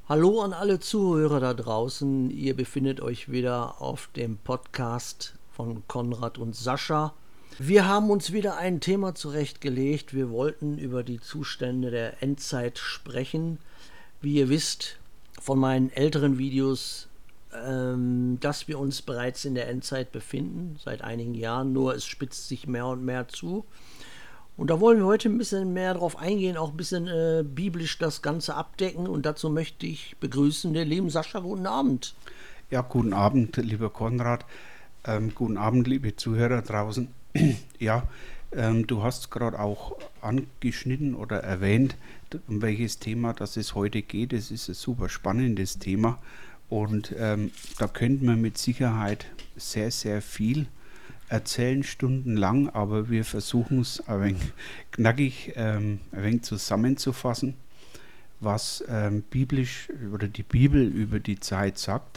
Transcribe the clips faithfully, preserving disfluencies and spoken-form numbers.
Hallo an alle Zuhörer da draußen. Ihr befindet euch wieder auf dem Podcast von Konrad und Sascha. Wir haben uns wieder ein Thema zurechtgelegt. Wir wollten über die Zustände der Endzeit sprechen. Wie ihr wisst von meinen älteren Videos, ähm, dass wir uns bereits in der Endzeit befinden, seit einigen Jahren, nur es spitzt sich mehr und mehr zu. Und da wollen wir heute ein bisschen mehr drauf eingehen, auch ein bisschen äh, biblisch das Ganze abdecken. Und dazu möchte ich begrüßen den lieben Sascha. Guten Abend. Ja, guten Abend, lieber Konrad. Ähm, guten Abend, liebe Zuhörer draußen. Ja, ähm, du hast gerade auch angeschnitten oder erwähnt, um welches Thema das es heute geht. Es ist ein super spannendes Thema und ähm, da könnte man mit Sicherheit sehr, sehr viel erzählen, stundenlang, aber wir versuchen es ein wenig knackig, ähm, ein wenig zusammenzufassen, was ähm, biblisch oder die Bibel über die Zeit sagt.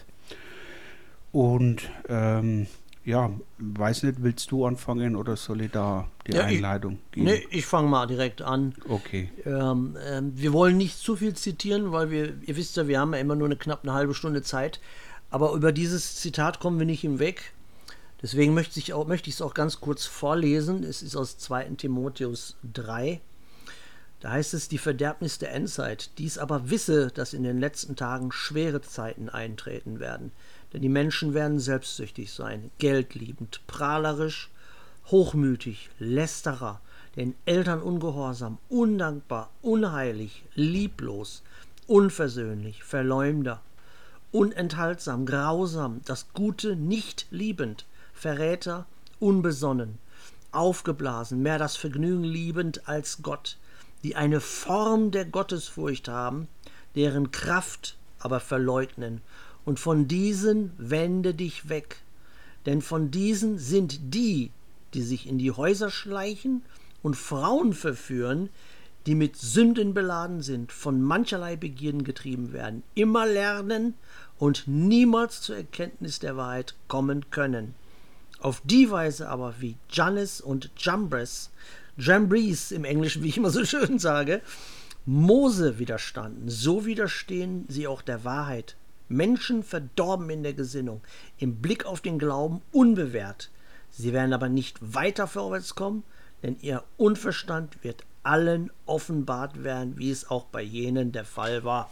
Und ähm, ja, weiß nicht, willst du anfangen oder soll ich da die Ja, ich, Einleitung geben? ne, ich fange mal direkt an. Okay. Ähm, ähm, wir wollen nicht zu viel zitieren, weil wir, ihr wisst ja, wir haben ja immer nur eine knapp eine halbe Stunde Zeit. Aber über dieses Zitat kommen wir nicht hinweg. Deswegen möchte ich auch, möchte ich es auch ganz kurz vorlesen. Es ist aus zweiten Timotheus drei. Da heißt es, die Verderbnis der Endzeit. Dies aber wisse, dass in den letzten Tagen schwere Zeiten eintreten werden. Denn die Menschen werden selbstsüchtig sein, geldliebend, prahlerisch, hochmütig, lästerer, den Eltern ungehorsam, undankbar, unheilig, lieblos, unversöhnlich, Verleumder, unenthaltsam, grausam, das Gute nicht liebend, Verräter, unbesonnen, aufgeblasen, mehr das Vergnügen liebend als Gott, die eine Form der Gottesfurcht haben, deren Kraft aber verleugnen. Und von diesen wende dich weg, denn von diesen sind die, die sich in die Häuser schleichen und Frauen verführen, die mit Sünden beladen sind, von mancherlei Begierden getrieben werden, immer lernen und niemals zur Erkenntnis der Wahrheit kommen können. Auf die Weise aber, wie Jannes und Jambres, Jambres im Englischen, wie ich immer so schön sage, Mose widerstanden, so widerstehen sie auch der Wahrheit. Menschen verdorben in der Gesinnung, im Blick auf den Glauben unbewährt. Sie werden aber nicht weiter vorwärts kommen, denn ihr Unverstand wird allen offenbart werden, wie es auch bei jenen der Fall war.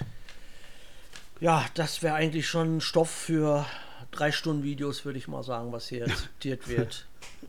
Ja, das wäre eigentlich schon Stoff für drei Stunden Videos, würde ich mal sagen, was hier zitiert wird.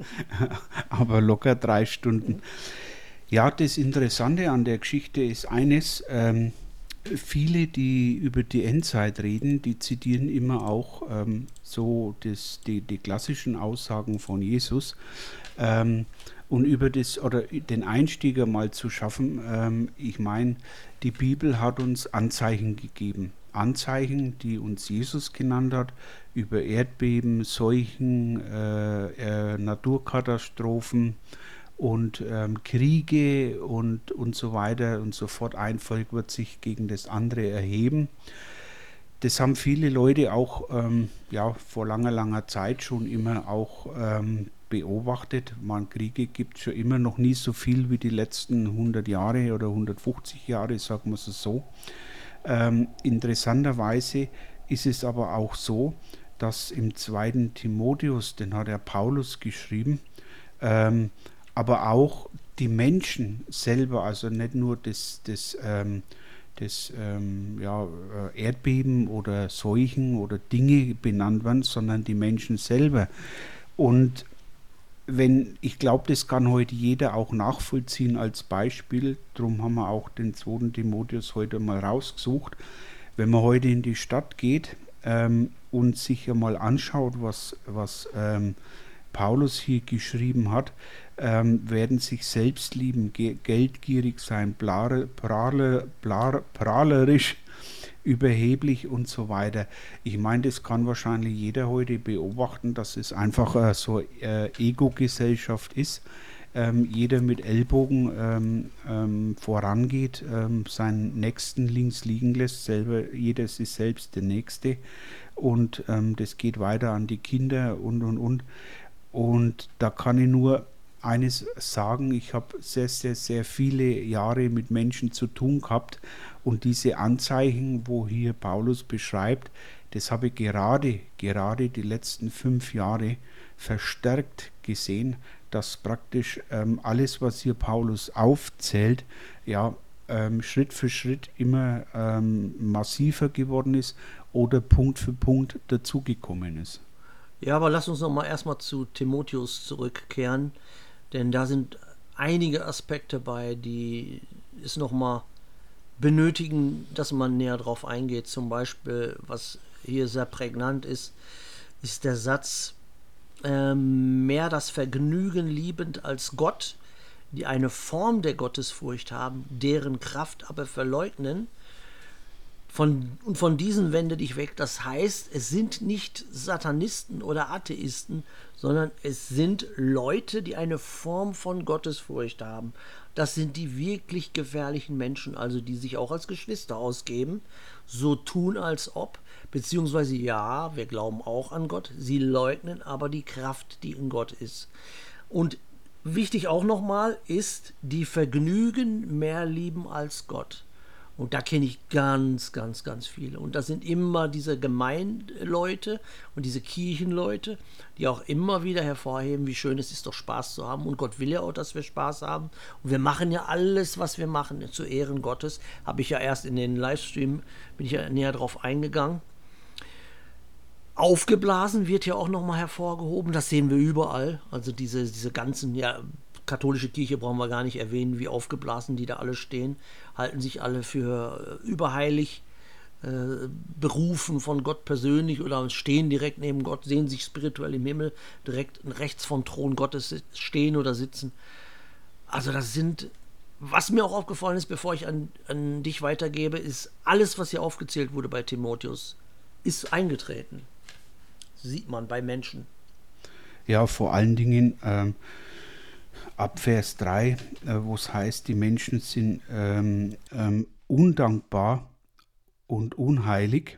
Aber locker drei Stunden. Ja, das Interessante an der Geschichte ist eines, ähm, viele, die über die Endzeit reden, die zitieren immer auch ähm, so das, die, die klassischen Aussagen von Jesus. Ähm, und über das oder den Einstieg einmal zu schaffen, ähm, ich meine, die Bibel hat uns Anzeichen gegeben. Anzeichen, die uns Jesus genannt hat, über Erdbeben, Seuchen, äh, äh, Naturkatastrophen und ähm, Kriege und, und so weiter und so fort. Ein Volk wird sich gegen das andere erheben. Das haben viele Leute auch ähm, ja, vor langer, langer Zeit schon immer auch ähm, beobachtet. Man, Kriege gibt es schon immer noch nie so viel wie die letzten hundert Jahre oder hundertfünfzig Jahre, sagen wir es so. Ähm, interessanterweise ist es aber auch so, dass im zweiten Timotheus, den hat der Paulus geschrieben, ähm, aber auch die Menschen selber, also nicht nur das, das, ähm, das ähm, ja, Erdbeben oder Seuchen oder Dinge benannt werden, sondern die Menschen selber. Und wenn, ich glaube, das kann heute jeder auch nachvollziehen als Beispiel, darum haben wir auch den zweiten Timotheus heute mal rausgesucht. Wenn man heute in die Stadt geht ähm, und sich einmal anschaut, was, was ähm, Paulus hier geschrieben hat, ähm, werden sich selbst lieben, ge- geldgierig sein, blare, prahle, blar, prahlerisch, überheblich und so weiter. Ich meine, das kann wahrscheinlich jeder heute beobachten, dass es einfach äh, so äh, Ego-Gesellschaft ist. Ähm, jeder mit Ellbogen ähm, ähm, vorangeht, ähm, seinen Nächsten links liegen lässt, selber, jeder ist sich selbst der Nächste und ähm, das geht weiter an die Kinder und und und. Und da kann ich nur eines sagen, ich habe sehr, sehr, sehr viele Jahre mit Menschen zu tun gehabt und diese Anzeichen, wo hier Paulus beschreibt, das habe ich gerade, gerade die letzten fünf Jahre verstärkt gesehen, dass praktisch ähm, alles, was hier Paulus aufzählt, ja, ähm, Schritt für Schritt immer ähm, massiver geworden ist oder Punkt für Punkt dazugekommen ist. Ja, aber lass uns noch mal erstmal zu Timotheus zurückkehren, denn da sind einige Aspekte bei, die es noch mal benötigen, dass man näher drauf eingeht. Zum Beispiel, was hier sehr prägnant ist, ist der Satz, ähm, mehr das Vergnügen liebend als Gott, die eine Form der Gottesfurcht haben, deren Kraft aber verleugnen. Von, und von diesen wende dich weg. Das heißt, es sind nicht Satanisten oder Atheisten, sondern es sind Leute, die eine Form von Gottesfurcht haben. Das sind die wirklich gefährlichen Menschen, also die sich auch als Geschwister ausgeben, so tun als ob, beziehungsweise ja, wir glauben auch an Gott, sie leugnen aber die Kraft, die in Gott ist. Und wichtig auch nochmal ist, die Vergnügen mehr lieben als Gott. Und da kenne ich ganz, ganz, ganz viele. Und das sind immer diese Gemeindeleute und diese Kirchenleute, die auch immer wieder hervorheben, wie schön es ist, doch Spaß zu haben. Und Gott will ja auch, dass wir Spaß haben. Und wir machen ja alles, was wir machen, zu Ehren Gottes. Habe ich ja erst in den Livestream, bin ich ja näher drauf eingegangen. Aufgeblasen wird ja auch nochmal hervorgehoben. Das sehen wir überall. Also diese, diese ganzen, ja, katholische Kirche brauchen wir gar nicht erwähnen, wie aufgeblasen die da alle stehen, halten sich alle für überheilig, äh, berufen von Gott persönlich oder stehen direkt neben Gott, sehen sich spirituell im Himmel, direkt rechts vom Thron Gottes stehen oder sitzen. Also das sind, was mir auch aufgefallen ist, bevor ich an, an dich weitergebe, ist, alles, was hier aufgezählt wurde bei Timotheus, ist eingetreten. Das sieht man bei Menschen. Ja, vor allen Dingen ähm, ab Vers drei, äh, wo es heißt, die Menschen sind ähm, ähm, undankbar und unheilig,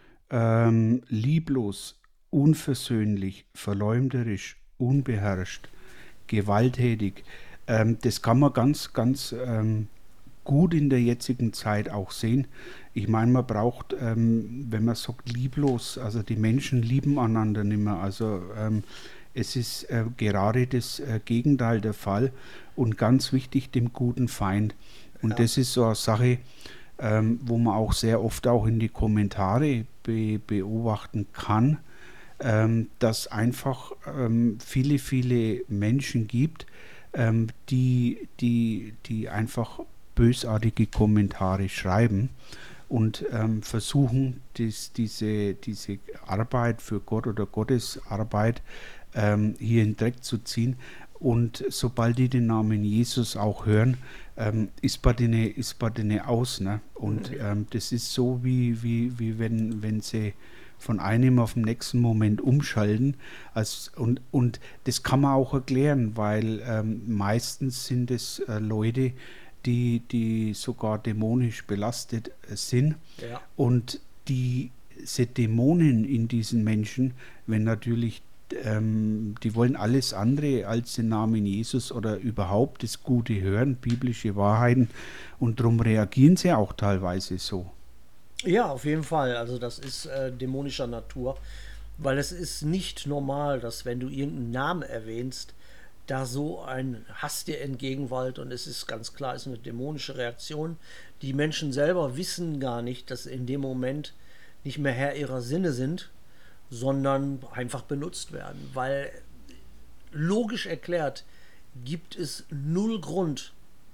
ähm, lieblos, unversöhnlich, verleumderisch, unbeherrscht, gewalttätig. Ähm, das kann man ganz, ganz ähm, gut in der jetzigen Zeit auch sehen. Ich meine, man braucht, ähm, wenn man sagt lieblos, also die Menschen lieben einander nicht mehr. Also ähm, es ist äh, gerade das äh, Gegenteil der Fall und ganz wichtig, dem guten Feind. Und ja. Das ist so eine Sache, ähm, wo man auch sehr oft auch in die Kommentare be- beobachten kann, ähm, dass einfach ähm, viele, viele Menschen gibt, ähm, die, die, die einfach bösartige Kommentare schreiben und ähm, versuchen, dies, diese, diese Arbeit für Gott oder Gottes Arbeit ähm, hier in den Dreck zu ziehen. Und sobald die den Namen Jesus auch hören, ähm, ist bei denen, ist bei denen aus. Ne? Und ähm, das ist so, wie, wie, wie wenn, wenn sie von einem auf den nächsten Moment umschalten. Als, und, und das kann man auch erklären, weil ähm, meistens sind es äh, Leute, die, die sogar dämonisch belastet sind. Ja. Und die, diese Dämonen in diesen Menschen, wenn natürlich, ähm, die wollen alles andere als den Namen Jesus oder überhaupt das Gute hören, biblische Wahrheiten, und darum reagieren sie auch teilweise so. Ja, auf jeden Fall. Also das ist äh, dämonischer Natur, weil es ist nicht normal, dass wenn du irgendeinen Namen erwähnst, da so ein Hass dir entgegenwallt, und es ist ganz klar, es ist eine dämonische Reaktion. Die Menschen selber wissen gar nicht, dass sie in dem Moment nicht mehr Herr ihrer Sinne sind, sondern einfach benutzt werden, weil logisch erklärt gibt es null Grund,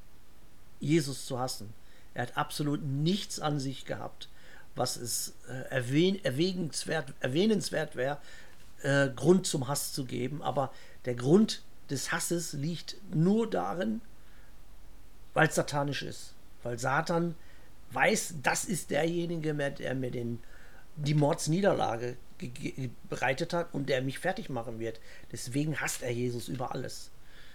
Jesus zu hassen. Er hat absolut nichts an sich gehabt, was es äh, erwähn, erwägenswert, erwähnenswert wäre, äh, Grund zum Hass zu geben, aber der Grund des Hasses liegt nur darin, weil es satanisch ist. Weil Satan weiß, das ist derjenige, der mir den, die Mordsniederlage ge- bereitet hat und der mich fertig machen wird. Deswegen hasst er Jesus über alles.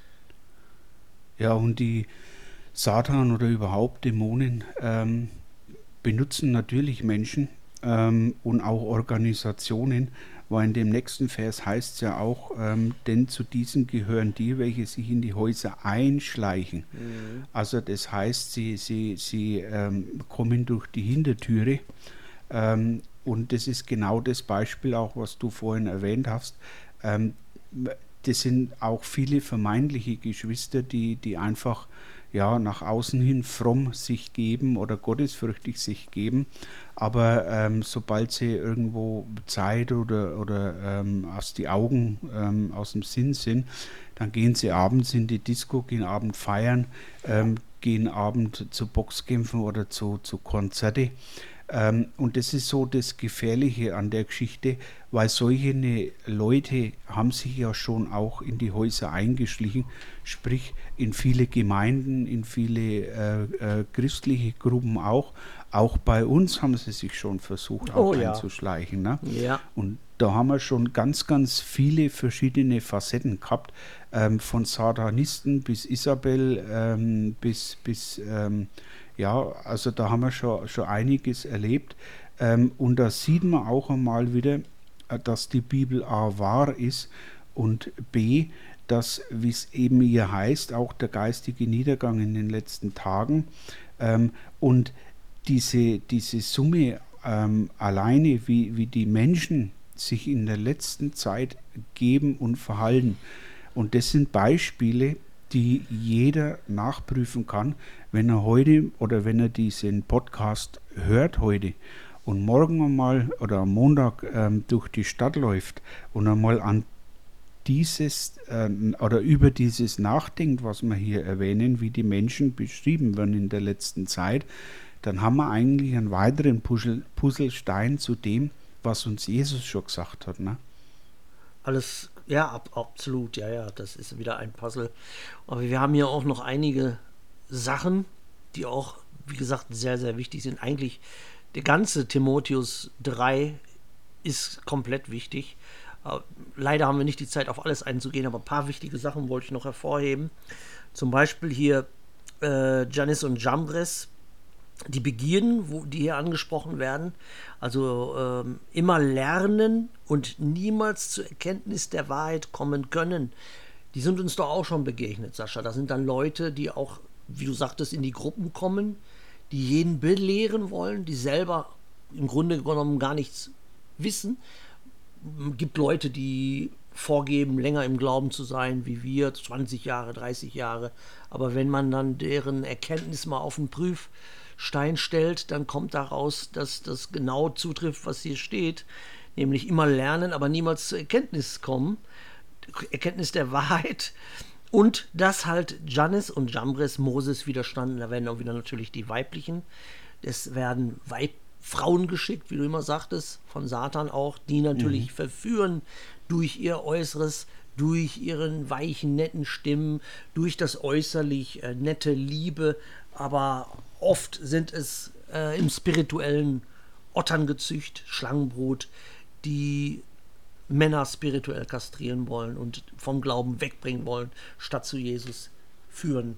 Ja, und die Satan oder überhaupt Dämonen ähm, benutzen natürlich Menschen, ähm, und auch Organisationen, weil in dem nächsten Vers heißt es ja auch, ähm, denn zu diesen gehören die, welche sich in die Häuser einschleichen. Mhm. Also das heißt, sie, sie, sie ähm, kommen durch die Hintertüre. Ähm, und das ist genau das Beispiel auch, was du vorhin erwähnt hast. Ähm, das sind auch viele vermeintliche Geschwister, die, die einfach ja, nach außen hin fromm sich geben oder gottesfürchtig sich geben, aber ähm, sobald sie irgendwo Zeit oder, oder ähm, aus die Augen, ähm, aus dem Sinn sind, dann gehen sie abends in die Disco, gehen abends feiern, ähm, gehen abends zu Boxkämpfen oder zu, zu Konzerte. Ähm, und das ist so das Gefährliche an der Geschichte, weil solche Leute haben sich ja schon auch in die Häuser eingeschlichen, sprich in viele Gemeinden, in viele äh, äh, christliche Gruppen auch. Auch bei uns haben sie sich schon versucht auch Oh ja. einzuschleichen. Ne? Ja. Und da haben wir schon ganz, ganz viele verschiedene Facetten gehabt, ähm, von Satanisten bis Isabel, ähm, bis, bis ähm, ja, also da haben wir schon, schon einiges erlebt. Ähm, und da sieht man auch einmal wieder, äh, dass die Bibel A wahr ist und B, dass, wie es eben hier heißt, auch der geistige Niedergang in den letzten Tagen ähm, und diese, diese Summe ähm, alleine, wie, wie die Menschen sich in der letzten Zeit geben und verhalten. Und das sind Beispiele, die jeder nachprüfen kann, wenn er heute oder wenn er diesen Podcast hört heute und morgen einmal oder am Montag ähm, durch die Stadt läuft und einmal an dieses äh, oder über dieses nachdenkt, was wir hier erwähnen, wie die Menschen beschrieben werden in der letzten Zeit, dann haben wir eigentlich einen weiteren Puzzle, Puzzlestein zu dem, was uns Jesus schon gesagt hat. Ne? Alles, ja, ab, absolut, ja, ja, das ist wieder ein Puzzle. Aber wir haben hier auch noch einige Sachen, die auch, wie gesagt, sehr, sehr wichtig sind. Eigentlich der ganze Timotheus drei ist komplett wichtig. Äh, leider haben wir nicht die Zeit, auf alles einzugehen, aber ein paar wichtige Sachen wollte ich noch hervorheben. Zum Beispiel hier äh, Jannes und Jambres, die Begierden, wo, die hier angesprochen werden, also ähm, immer lernen und niemals zur Erkenntnis der Wahrheit kommen können, die sind uns doch auch schon begegnet, Sascha. Das sind dann Leute, die auch, wie du sagtest, in die Gruppen kommen, die jeden belehren wollen, die selber im Grunde genommen gar nichts wissen. Es gibt Leute, die vorgeben, länger im Glauben zu sein wie wir, zwanzig Jahre, dreißig Jahre, aber wenn man dann deren Erkenntnis mal auf den Prüfstein stellt, dann kommt daraus, dass das genau zutrifft, was hier steht, nämlich immer lernen, aber niemals zur Erkenntnis kommen, Erkenntnis der Wahrheit, und dass halt Jannes und Jambres Moses widerstanden. Da werden auch wieder natürlich die weiblichen, es werden Weib Frauen geschickt, wie du immer sagtest, von Satan auch, die natürlich mhm. verführen durch ihr Äußeres, durch ihren weichen, netten Stimmen, durch das äußerlich äh, nette Liebe, aber oft sind es äh, im spirituellen Otterngezücht, Schlangenbrut, die Männer spirituell kastrieren wollen und vom Glauben wegbringen wollen, statt zu Jesus führen.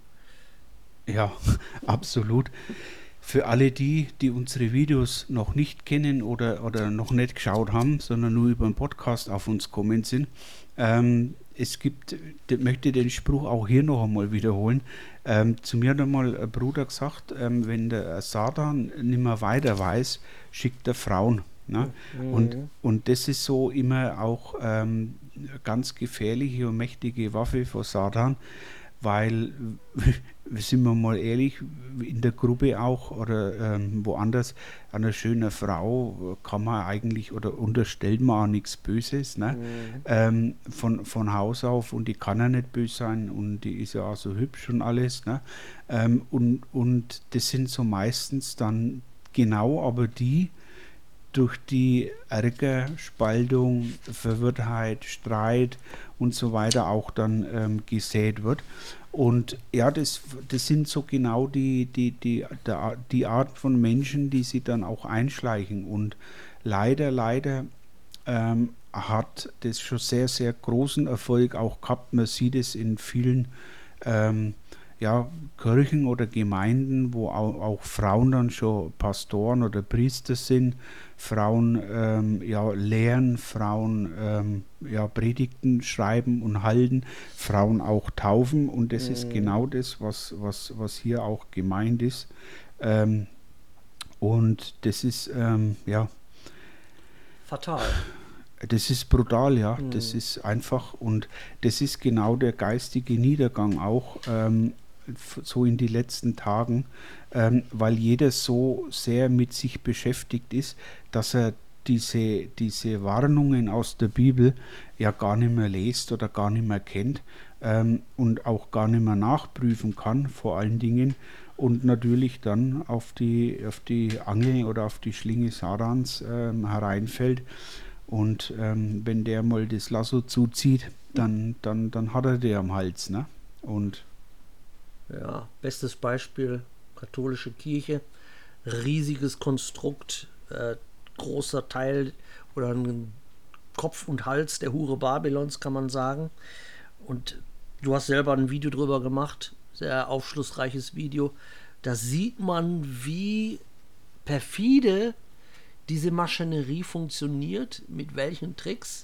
Ja, absolut. Für alle die, die unsere Videos noch nicht kennen oder, oder noch nicht geschaut haben, sondern nur über den Podcast auf uns kommen sind, ähm, es gibt, ich möchte den Spruch auch hier noch einmal wiederholen. Ähm, zu mir hat einmal ein Bruder gesagt, ähm, wenn der Satan nicht mehr weiter weiß, schickt er Frauen. Ne? Mhm. Und, und das ist so immer auch ähm, ganz gefährliche und mächtige Waffe von Satan, weil, sind wir mal ehrlich, in der Gruppe auch oder ähm, woanders, an einer schönen Frau kann man eigentlich oder unterstellt man auch nichts Böses, ne? Mhm. Ähm, von, von Haus auf, und die kann ja nicht böse sein und die ist ja auch so hübsch und alles, ne? Ähm, und, und das sind so meistens dann genau aber die, durch die Ärger, Spaltung, Verwirrtheit, Streit und so weiter auch dann ähm, gesät wird. Und ja, das, das sind so genau die, die, die, der, die Art von Menschen, die sie dann auch einschleichen. Und leider, leider ähm, hat das schon sehr, sehr großen Erfolg auch gehabt. Man sieht es in vielen ähm, ja, Kirchen oder Gemeinden, wo auch, auch Frauen dann schon Pastoren oder Priester sind, Frauen ähm, ja, lehren, Frauen ähm, ja, Predigten schreiben und halten, Frauen auch taufen, und das ist genau das, was, was, was hier auch gemeint ist. Ähm, und das ist, ähm, ja, Fatal. das ist brutal, ja. Mhm. Das ist einfach, und das ist genau der geistige Niedergang auch, ähm, f- so in die letzten Tagen, ähm, weil jeder so sehr mit sich beschäftigt ist, dass er diese, diese Warnungen aus der Bibel ja gar nicht mehr liest oder gar nicht mehr kennt, ähm, und auch gar nicht mehr nachprüfen kann, vor allen Dingen, und natürlich dann auf die, auf die Angel oder auf die Schlinge Satans ähm, hereinfällt. Und ähm, wenn der mal das Lasso zuzieht, dann, dann, dann hat er der am Hals. Ne? Und Ja, bestes Beispiel, katholische Kirche, riesiges Konstrukt, äh, großer Teil oder ein Kopf und Hals der Hure Babylons, kann man sagen. Und du hast selber ein Video drüber gemacht, sehr aufschlussreiches Video. Da sieht man, wie perfide diese Maschinerie funktioniert, mit welchen Tricks.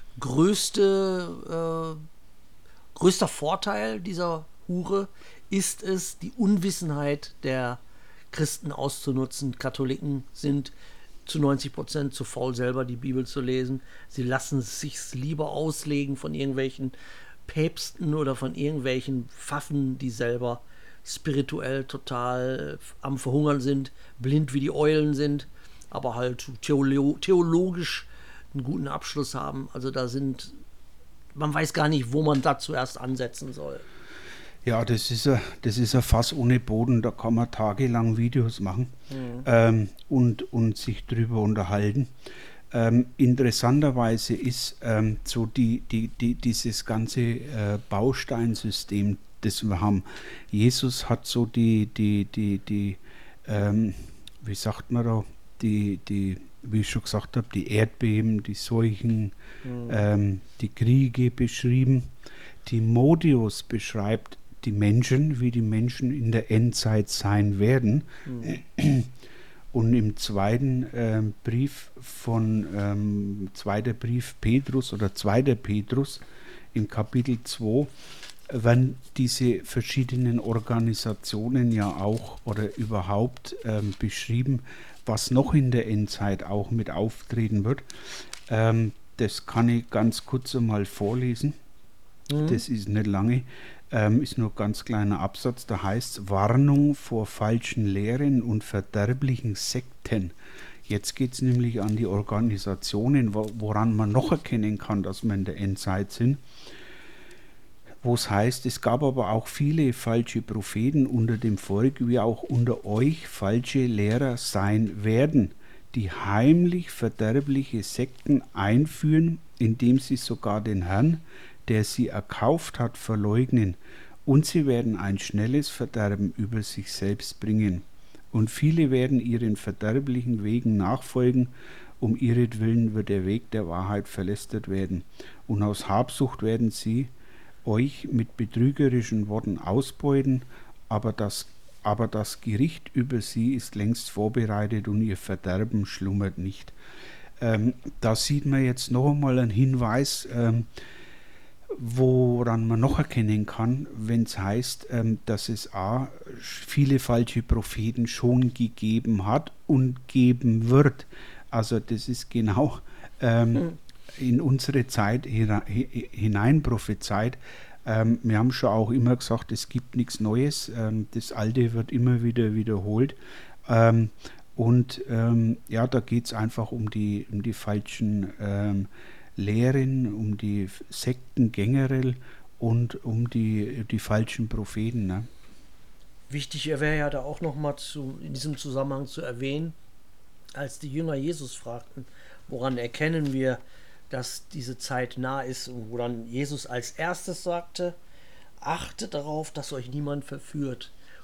Größte, äh, größter Vorteil dieser Hure ist es, die Unwissenheit der Christen auszunutzen. Katholiken sind zu neunzig Prozent zu faul, selber die Bibel zu lesen. Sie lassen es sich lieber auslegen von irgendwelchen Päpsten oder von irgendwelchen Pfaffen, die selber spirituell total am Verhungern sind, blind wie die Eulen sind, aber halt theolo theologisch einen guten Abschluss haben. Also da sind, man weiß gar nicht, wo man da zuerst ansetzen soll. ja, das ist ein, das ist ein Fass ohne Boden, da kann man tagelang Videos machen, mhm. ähm, und, und sich drüber unterhalten. Ähm, interessanterweise ist ähm, so die, die, die, dieses ganze äh, Bausteinsystem, das wir haben. Jesus hat so die, die, die, die ähm, wie sagt man da, die, die, wie ich schon gesagt habe, die Erdbeben, die Seuchen, mhm. ähm, die Kriege beschrieben. Timotheus beschreibt die Menschen, wie die Menschen in der Endzeit sein werden. Mhm. Und im zweiten äh, Brief von ähm, zweiter Brief Petrus oder zweiter Petrus im Kapitel zwei werden diese verschiedenen Organisationen ja auch oder überhaupt ähm, beschrieben, was noch in der Endzeit auch mit auftreten wird. Ähm, das kann ich ganz kurz einmal vorlesen. Mhm. Das ist nicht lange. Ähm, ist nur ein ganz kleiner Absatz, da heißt Warnung vor falschen Lehren und verderblichen Sekten. Jetzt geht es nämlich an die Organisationen, wo, woran man noch erkennen kann, dass wir in der Endzeit sind. Wo es heißt, es gab aber auch viele falsche Propheten unter dem Volk, wie auch unter euch falsche Lehrer sein werden, die heimlich verderbliche Sekten einführen, indem sie sogar den Herrn, der sie erkauft hat, verleugnen, und sie werden ein schnelles Verderben über sich selbst bringen. Und viele werden ihren verderblichen Wegen nachfolgen, um ihretwillen wird der Weg der Wahrheit verlästert werden. Und aus Habsucht werden sie euch mit betrügerischen Worten ausbeuten, aber das, aber das Gericht über sie ist längst vorbereitet und ihr Verderben schlummert nicht. Ähm, da sieht man jetzt noch einmal einen Hinweis, ähm, woran man noch erkennen kann, wenn es heißt, ähm, dass es a, viele falsche Propheten schon gegeben hat und geben wird. Also das ist genau ähm, mhm. in unsere Zeit hinein prophezeit. Ähm, wir haben schon auch immer gesagt, es gibt nichts Neues, ähm, das Alte wird immer wieder wiederholt. Ähm, und ähm, ja, da geht es einfach um die, um die falschen ähm, Lehren, um die Sekten generell und um die, die falschen Propheten. Ne? Wichtig wäre ja da auch nochmal in diesem Zusammenhang zu erwähnen, als die Jünger Jesus fragten, woran erkennen wir, dass diese Zeit nah ist, und wo dann Jesus als erstes sagte, achtet darauf, dass euch niemand verführt.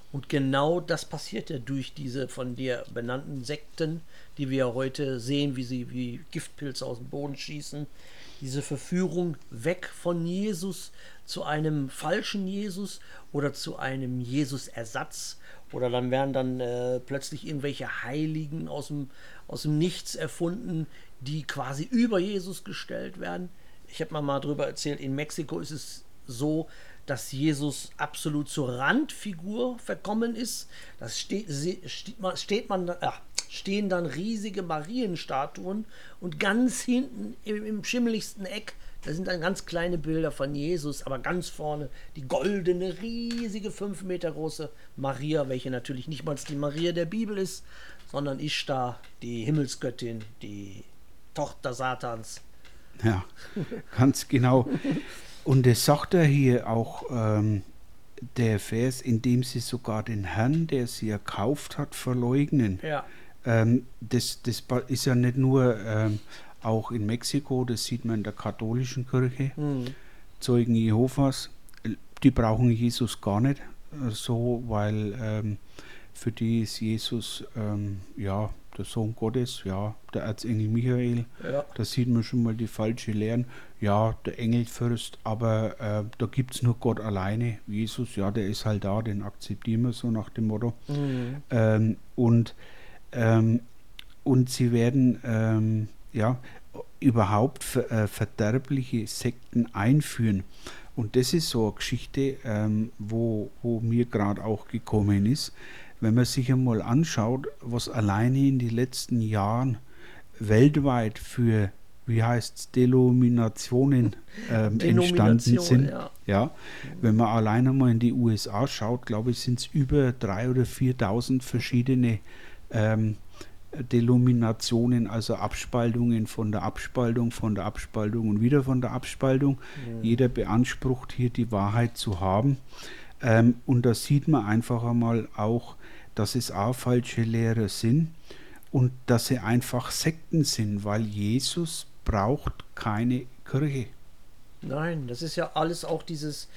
Und genau das passiert ja durch diese von dir benannten Sekten, die wir ja heute sehen, wie sie wie Giftpilze aus dem Boden schießen. Diese Verführung weg von Jesus zu einem falschen Jesus oder zu einem Jesus-Ersatz. Oder dann werden dann äh, plötzlich irgendwelche Heiligen aus dem, aus dem Nichts erfunden, die quasi über Jesus gestellt werden. Ich habe mal, mal drüber erzählt, in Mexiko ist es so, dass Jesus absolut zur Randfigur verkommen ist. Das steht, steht man, steht man, äh, stehen dann riesige Marienstatuen und ganz hinten im, im schimmeligsten Eck, da sind dann ganz kleine Bilder von Jesus, aber ganz vorne die goldene, riesige, fünf Meter große Maria, welche natürlich nicht mal die Maria der Bibel ist, sondern Ishtar, die Himmelsgöttin, die Tochter Satans. Ja, ganz genau. Und es sagt er hier auch, ähm, der Vers, in dem sie sogar den Herrn, der sie erkauft hat, verleugnen. Ja. Ähm, das, das ist ja nicht nur ähm, auch in Mexiko, das sieht man in der katholischen Kirche, mhm. Zeugen Jehovas, die brauchen Jesus gar nicht äh, so, weil ähm, für die ist Jesus, ähm, ja, der Sohn Gottes, ja, der Erzengel Michael, ja. Da sieht man schon mal die falsche Lehren, ja, der Engelfürst, aber äh, da gibt es nur Gott alleine. Jesus, ja, der ist halt da, den akzeptieren wir so nach dem Motto. Mhm. Ähm, und, ähm, und sie werden, ähm, ja, überhaupt ver, äh, verderbliche Sekten einführen. Und das ist so eine Geschichte, ähm, wo, wo mir gerade auch gekommen ist. Wenn man sich einmal anschaut, was alleine in den letzten Jahren weltweit für, wie heißt es, Denominationen ähm, entstanden sind. Ja. Ja, wenn man alleine mal in die U S A schaut, glaube ich, sind es über dreitausend oder viertausend verschiedene ähm, Denominationen, also Abspaltungen von der Abspaltung, von der Abspaltung und wieder von der Abspaltung. Mhm. Jeder beansprucht hier die Wahrheit zu haben. Ähm, und da sieht man einfach einmal auch, dass es auch falsche Lehrer sind und dass sie einfach Sekten sind, weil Jesus braucht keine Kirche. Nein, das ist ja alles auch dieses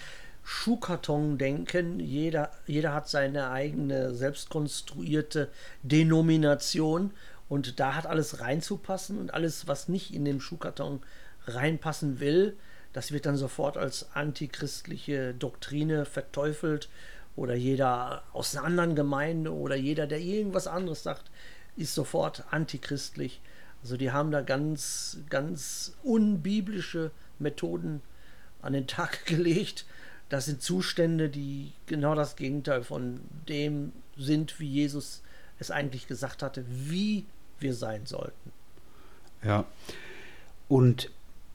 Schuhkarton-Denken. Jeder, jeder hat seine eigene selbstkonstruierte Denomination und da hat alles reinzupassen und alles, was nicht in den Schuhkarton reinpassen will, das wird dann sofort als antichristliche Doktrine verteufelt oder jeder aus einer anderen Gemeinde oder jeder, der irgendwas anderes sagt, ist sofort antichristlich. Also die haben da ganz, ganz unbiblische Methoden an den Tag gelegt. Das sind Zustände, die genau das Gegenteil von dem sind, wie Jesus es eigentlich gesagt hatte, wie wir sein sollten. Ja, und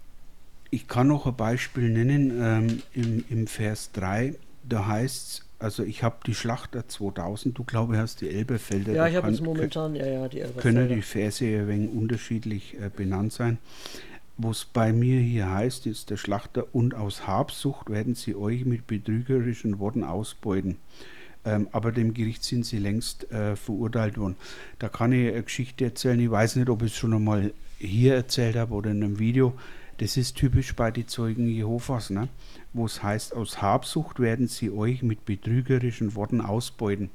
ich kann noch ein Beispiel nennen, ähm, im, im Vers drei, da heißt es, also ich habe die Schlachter zweitausend, du glaube, hast die Elberfelder. Ja, ich habe jetzt momentan, ja, ja, die Elberfelder. Können die Verse ein wenig unterschiedlich äh, benannt sein. Wo es bei mir hier heißt, ist der Schlachter, und aus Habsucht werden sie euch mit betrügerischen Worten ausbeuten. Ähm, aber dem Gericht sind sie längst äh, verurteilt worden. Da kann ich eine Geschichte erzählen, ich weiß nicht, ob ich es schon einmal hier erzählt habe oder in einem Video. Das ist typisch bei den Zeugen Jehovas, ne? Wo es heißt, aus Habsucht werden sie euch mit betrügerischen Worten ausbeuten.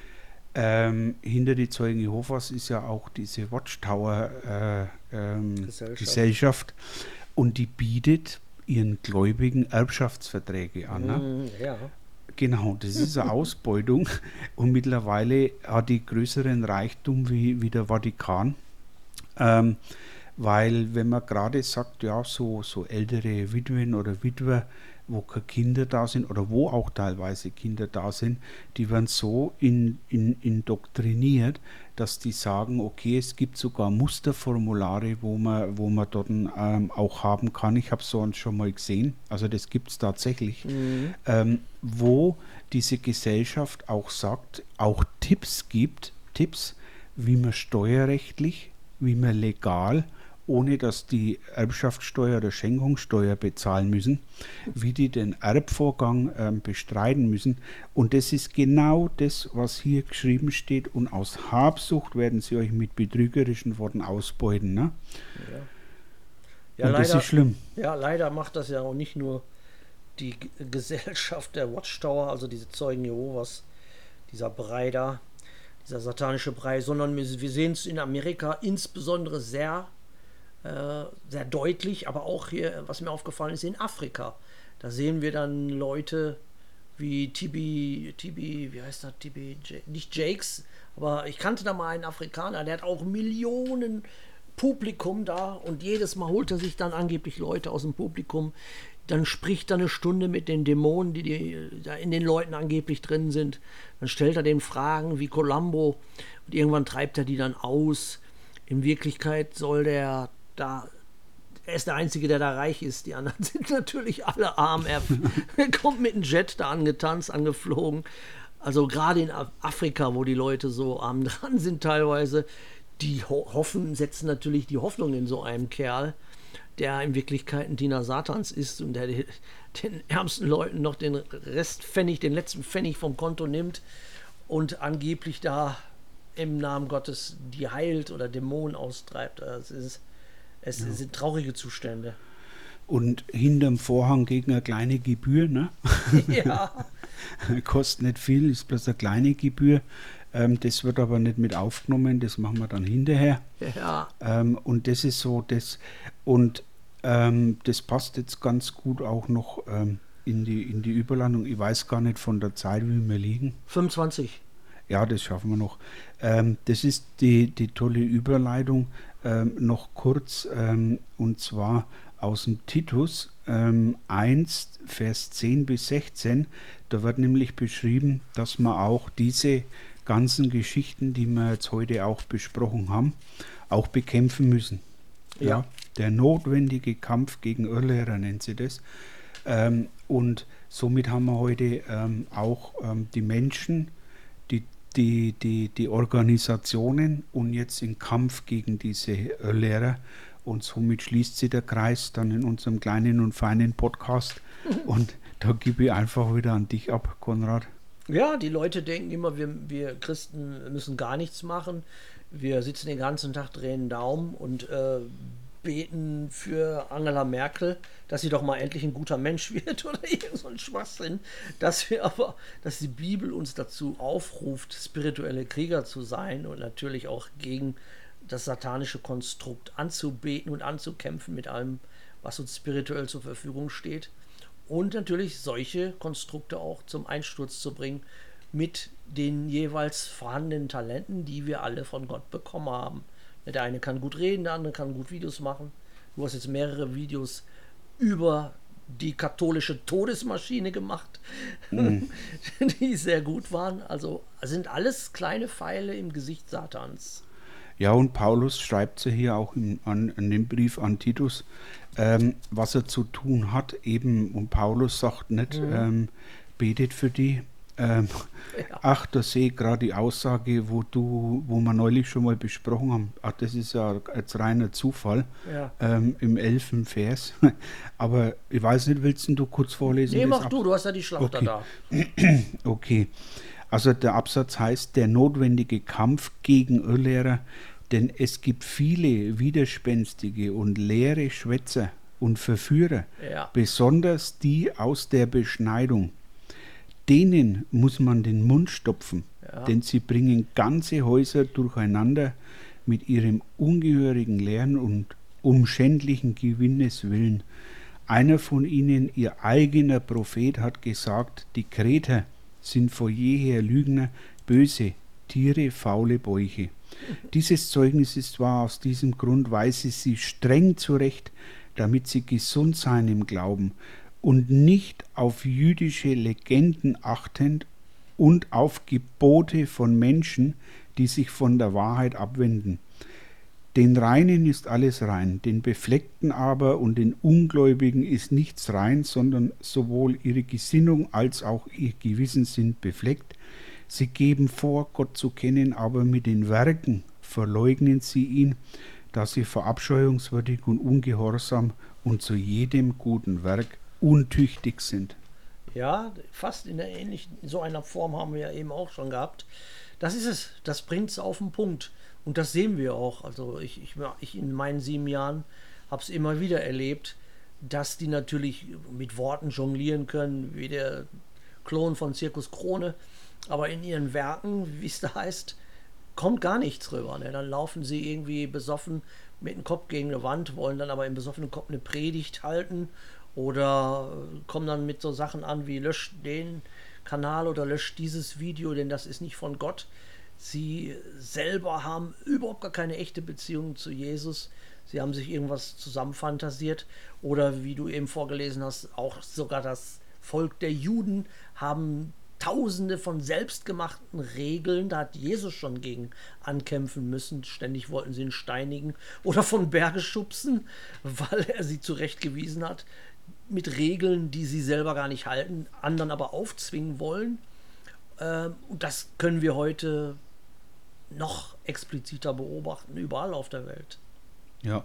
Ähm, hinter die Zeugen Jehovas ist ja auch diese Watchtower äh, ähm, Gesellschaft. Gesellschaft und die bietet ihren Gläubigen Erbschaftsverträge an. Ne? Mm, ja. Genau, das ist eine Ausbeutung und mittlerweile hat die größeren Reichtum wie, wie der Vatikan. Ähm, Weil wenn man gerade sagt, ja, so, so ältere Witwen oder Witwer, wo keine Kinder da sind oder wo auch teilweise Kinder da sind, die werden so in, in, indoktriniert, dass die sagen, okay, es gibt sogar Musterformulare, wo man, wo man dort ähm, auch haben kann. Ich habe es so schon mal gesehen, also das gibt es tatsächlich, mhm. ähm, wo diese Gesellschaft auch sagt, auch Tipps gibt, Tipps, wie man steuerrechtlich, wie man legal, ohne dass die Erbschaftssteuer oder Schenkungssteuer bezahlen müssen, wie die den Erbvorgang ähm, bestreiten müssen. Und das ist genau das, was hier geschrieben steht. Und aus Habsucht werden sie euch mit betrügerischen Worten ausbeuten. Ne? Ja. Ja, und leider, das ist schlimm. Ja, leider macht das ja auch nicht nur die G- Gesellschaft der Watchtower, also diese Zeugen Jehovas, dieser Brei da, dieser satanische Brei, sondern wir, wir sehen es in Amerika insbesondere sehr, äh, sehr deutlich, aber auch hier, was mir aufgefallen ist, in Afrika. Da sehen wir dann Leute wie Tibi, Tibi, wie heißt das, Tibi, nicht Jakes, aber ich kannte da mal einen Afrikaner, der hat auch Millionen Publikum da und jedes Mal holt er sich dann angeblich Leute aus dem Publikum, dann spricht er eine Stunde mit den Dämonen, die, die da in den Leuten angeblich drin sind, dann stellt er denen Fragen wie Columbo und irgendwann treibt er die dann aus. In Wirklichkeit soll der da, er ist der Einzige, der da reich ist, die anderen sind natürlich alle arm, er kommt mit einem Jet da angetanzt, angeflogen, also gerade in Afrika, wo die Leute so arm dran sind teilweise, die ho hoffen, setzen natürlich die Hoffnung in so einem Kerl, der in Wirklichkeit ein Diener Satans ist und der den ärmsten Leuten noch den Restpfennig, den letzten Pfennig vom Konto nimmt und angeblich da im Namen Gottes die heilt oder Dämonen austreibt. Es, ist, es ja. sind traurige Zustände. Und hinterm Vorhang gegen eine kleine Gebühr, ne? Ja. Kostet nicht viel, ist bloß eine kleine Gebühr. Ähm, das wird aber nicht mit aufgenommen, das machen wir dann hinterher. Ja. Ähm, und das ist so, das und ähm, das passt jetzt ganz gut auch noch ähm, in die, in die Überlandung. Ich weiß gar nicht von der Zeit, wie wir liegen. fünfundzwanzig. Ja, das schaffen wir noch. Ähm, das ist die, die tolle Überleitung, ähm, noch kurz, ähm, und zwar aus dem Titus ähm, eins, Vers zehn bis sechzehn. Da wird nämlich beschrieben, dass man auch diese ganzen Geschichten, die wir jetzt heute auch besprochen haben, auch bekämpfen müssen. Ja. Ja, der notwendige Kampf gegen Irrlehrer nennt sie das. Ähm, und somit haben wir heute ähm, auch ähm, die Menschen, die, die, die, die Organisationen und jetzt den Kampf gegen diese Irrlehrer. Und somit schließt sich der Kreis dann in unserem kleinen und feinen Podcast. Und da gebe ich einfach wieder an dich ab, Konrad. Ja, die Leute denken immer, wir, wir Christen müssen gar nichts machen. Wir sitzen den ganzen Tag, drehen den Daumen und äh, beten für Angela Merkel, dass sie doch mal endlich ein guter Mensch wird oder irgend so ein Schwachsinn. Dass wir aber, dass die Bibel uns dazu aufruft, spirituelle Krieger zu sein und natürlich auch gegen das satanische Konstrukt anzubeten und anzukämpfen mit allem, was uns spirituell zur Verfügung steht. Und natürlich solche Konstrukte auch zum Einsturz zu bringen mit den jeweils vorhandenen Talenten, die wir alle von Gott bekommen haben. Der eine kann gut reden, der andere kann gut Videos machen. Du hast jetzt mehrere Videos über die katholische Todesmaschine gemacht, mhm. die sehr gut waren. Also sind alles kleine Pfeile im Gesicht Satans. Ja, und Paulus schreibt ja hier auch in, an, in dem Brief an Titus, ähm, was er zu tun hat, eben, und Paulus sagt nicht, mhm. ähm, betet für die. Ähm, ja. Ach, da sehe ich gerade die Aussage, wo du, wo wir neulich schon mal besprochen haben. Ach, das ist ja jetzt reiner Zufall, ja. ähm, im elften Vers. Aber ich weiß nicht, willst du kurz vorlesen? Nee, mach du, du hast ja die Schlachter okay. da. Okay. Also der Absatz heißt, der notwendige Kampf gegen Irrlehrer, denn es gibt viele widerspenstige und leere Schwätzer und Verführer, ja. besonders die aus der Beschneidung. Denen muss man den Mund stopfen, ja. denn sie bringen ganze Häuser durcheinander mit ihrem ungehörigen Lehren und um schändlichen Gewinnes willen. Einer von ihnen, ihr eigener Prophet, hat gesagt, die Kreter sind vor jeher Lügner, böse, Tiere, faule Bäuche. Dieses Zeugnis ist wahr, aus diesem Grund weise sie streng zurecht, damit sie gesund seien im Glauben und nicht auf jüdische Legenden achtend und auf Gebote von Menschen, die sich von der Wahrheit abwenden. Den Reinen ist alles rein, den Befleckten aber und den Ungläubigen ist nichts rein, sondern sowohl ihre Gesinnung als auch ihr Gewissen sind befleckt. Sie geben vor, Gott zu kennen, aber mit den Werken verleugnen sie ihn, da sie verabscheuungswürdig und ungehorsam und zu jedem guten Werk untüchtig sind. Ja, fast in der ähnlichen, in so einer Form haben wir ja eben auch schon gehabt. Das ist es, das bringt es auf den Punkt. Und das sehen wir auch. Also ich, ich, ich in meinen sieben Jahren habe es immer wieder erlebt, dass die natürlich mit Worten jonglieren können, wie der Klon von Zirkus Krone. aber in ihren Werken, wie es da heißt, kommt gar nichts rüber. Ne? Dann laufen sie irgendwie besoffen mit dem Kopf gegen eine Wand, wollen dann aber im besoffenen Kopf eine Predigt halten oder kommen dann mit so Sachen an wie löscht den Kanal oder löscht dieses Video, denn das ist nicht von Gott. Sie selber haben überhaupt gar keine echte Beziehung zu Jesus. Sie haben sich irgendwas zusammenfantasiert oder wie du eben vorgelesen hast, auch sogar das Volk der Juden haben Tausende von selbstgemachten Regeln, da hat Jesus schon gegen ankämpfen müssen. Ständig wollten sie ihn steinigen oder von Berge schubsen, weil er sie zurechtgewiesen hat mit Regeln, die sie selber gar nicht halten, anderen aber aufzwingen wollen. Ähm, und das können wir heute noch expliziter beobachten, überall auf der Welt. Ja,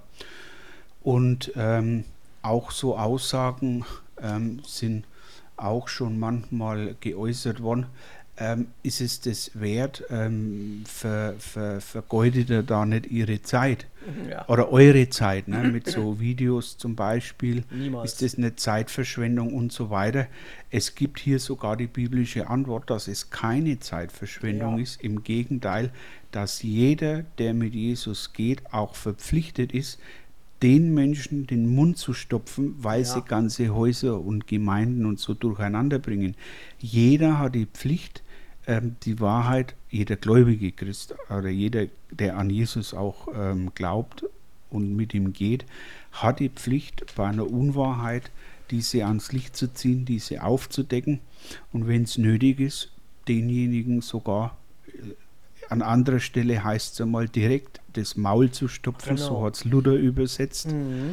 und ähm, auch so Aussagen ähm, sind auch schon manchmal geäußert worden. Ähm, ist es das wert, ähm, ver, ver, vergeudet ihr da nicht ihre Zeit? Ja. Oder eure Zeit, ne? Mit so Videos zum Beispiel. Niemals. Ist das eine Zeitverschwendung und so weiter? Es gibt hier sogar die biblische Antwort, dass es keine Zeitverschwendung Ja. ist. Im Gegenteil, dass jeder, der mit Jesus geht, auch verpflichtet ist, den Menschen den Mund zu stopfen, weil Ja. sie ganze Häuser und Gemeinden und so durcheinander bringen. Jeder hat die Pflicht, ähm, die Wahrheit, jeder gläubige Christ oder jeder, der an Jesus auch ähm, glaubt und mit ihm geht, hat die Pflicht, bei einer Unwahrheit diese ans Licht zu ziehen, diese aufzudecken und wenn es nötig ist, denjenigen sogar äh, an anderer Stelle heißt es einmal direkt das Maul zu stopfen, Genau. so hat es Luther übersetzt. Mhm.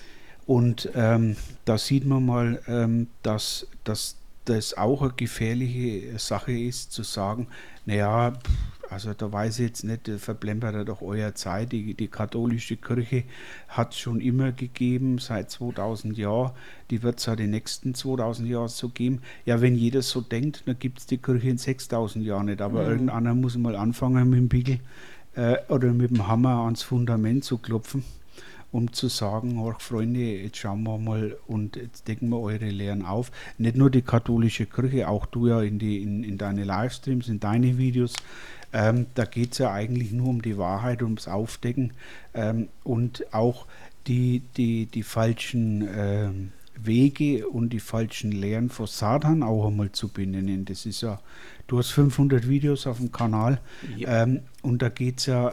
Und ähm, da sieht man mal, ähm, dass, dass das auch eine gefährliche Sache ist, zu sagen, naja, also da weiß ich jetzt nicht, verplempert er doch euer Zeit. Die, die katholische Kirche hat es schon immer gegeben, seit zweitausend Jahren. Die wird es auch die nächsten zweitausend Jahre so geben. Ja, wenn jeder so denkt, dann gibt es die Kirche in sechstausend Jahren nicht. Aber Mhm. irgendeiner muss mal anfangen mit dem Pickel äh, oder mit dem Hammer ans Fundament zu klopfen, um zu sagen, oh Freunde, jetzt schauen wir mal und jetzt decken wir eure Lehren auf. Nicht nur die katholische Kirche, auch du ja in, die, in, in deine Livestreams, in deine Videos. Ähm, da geht es ja eigentlich nur um die Wahrheit, ums Aufdecken ähm, und auch die, die, die falschen ähm, Wege und die falschen Lehren von Satan auch einmal zu benennen. Das ist ja, du hast fünfhundert Videos auf dem Kanal Ja. ähm, und da geht es ja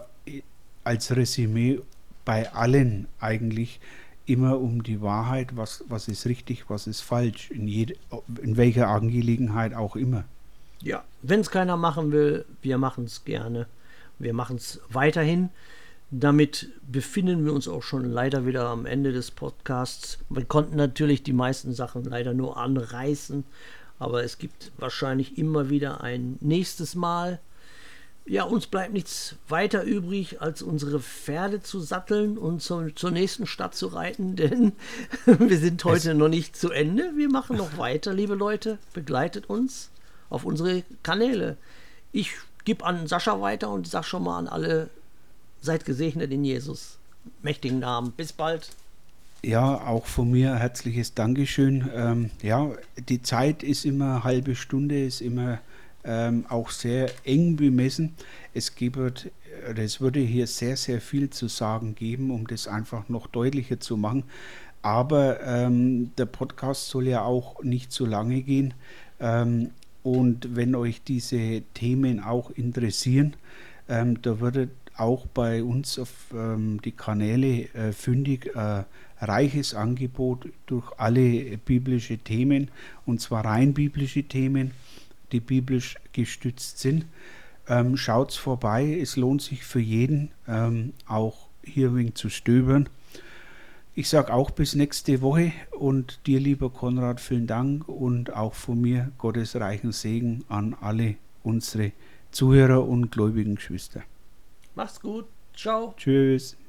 als Resümee bei allen eigentlich immer um die Wahrheit, was, was ist richtig, was ist falsch, in, jede, in welcher Angelegenheit auch immer. Ja, wenn es keiner machen will, wir machen es gerne. Wir machen es weiterhin. Damit befinden wir uns auch schon leider wieder am Ende des Podcasts. Wir konnten natürlich die meisten Sachen leider nur anreißen, aber es gibt wahrscheinlich immer wieder ein nächstes Mal. Ja, uns bleibt nichts weiter übrig, als unsere Pferde zu satteln und zu, zur nächsten Stadt zu reiten, denn wir sind heute es noch nicht zu Ende. Wir machen noch weiter, liebe Leute. Begleitet uns auf unsere Kanäle. Ich gebe an Sascha weiter und sage schon mal an alle, seid gesegnet in Jesus. Mächtigen Namen. Bis bald. Ja, auch von mir herzliches Dankeschön. Ähm, ja, die Zeit ist immer eine halbe Stunde, ist immer ähm, auch sehr eng bemessen. Es gibt, oder es würde hier sehr, sehr viel zu sagen geben, um das einfach noch deutlicher zu machen. Aber ähm, der Podcast soll ja auch nicht so lange gehen. Ähm, und wenn euch diese Themen auch interessieren, ähm, da würdet auch bei uns auf ähm, die Kanäle äh, fündig äh, reiches Angebot durch alle biblische Themen, und zwar rein biblische Themen, die biblisch gestützt sind. Ähm, schaut's vorbei, es lohnt sich für jeden, ähm, auch hier ein wenig zu stöbern. Ich sage auch bis nächste Woche und dir, lieber Konrad, vielen Dank und auch von mir Gottes reichen Segen an alle unsere Zuhörer und gläubigen Geschwister. Macht's gut. Ciao. Tschüss.